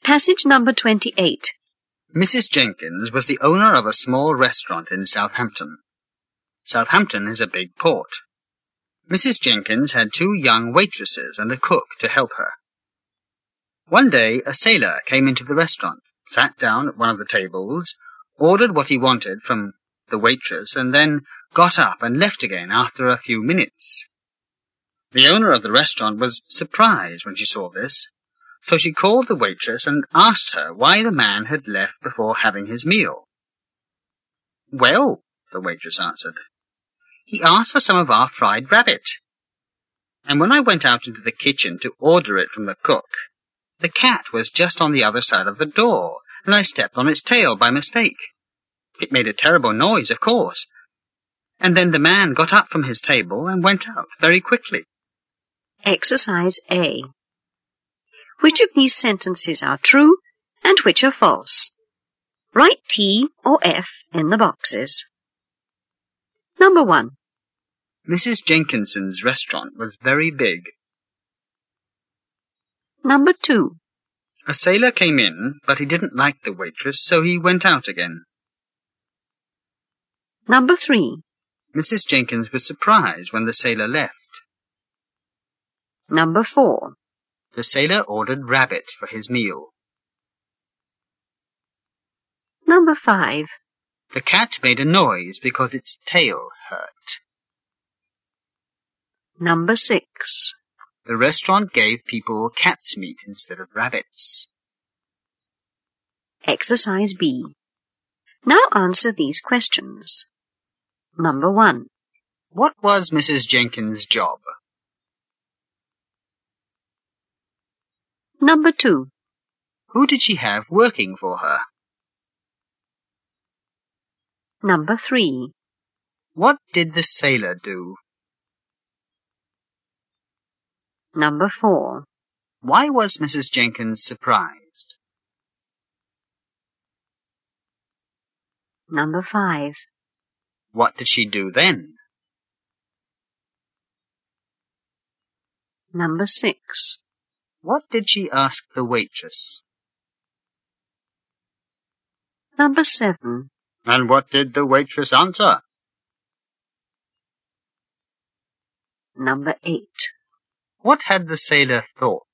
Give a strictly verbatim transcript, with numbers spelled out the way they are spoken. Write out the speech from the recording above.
Passage number twenty-eight. Missus Jenkins was the owner of a small restaurant in Southampton. Southampton is a big port. Missus Jenkins had two young waitresses and a cook to help her. One day a sailor came into the restaurant, sat down at one of the tables, ordered what he wanted from the waitress, and then got up and left again after a few minutes. The owner of the restaurant was surprised when she saw this, so she called the waitress and asked her why the man had left before having his meal. "Well," the waitress answered, "he asked for some of our fried rabbit. And when I went out into the kitchen to order it from the cook, the cat was just on the other side of the door, and I stepped on its tail by mistake. It made a terrible noise, of course. And then the man got up from his table and went out very quickly." Exercise A. Which of these sentences are true and which are false? Write T or F in the boxes. Number one. Missus Jenkinson's restaurant was very big. Number two. A sailor came in, but he didn't like the waitress, so he went out again. Number three. Missus Jenkins was surprised when the sailor left. Number four. The sailor ordered rabbit for his meal. Number five. The cat made a noise because its tail hurt. Number six. The restaurant gave people cat's meat instead of rabbits. Exercise B. Now answer these questions. Number one. What was Missus Jenkins' job? Number two. Who did she have working for her? Number three. What did the sailor do? Number four. Why was Missus Jenkins surprised? Number five. What did she do then? Number six. What did she ask the waitress? Number seven. And what did the waitress answer? Number eight. What had the sailor thought?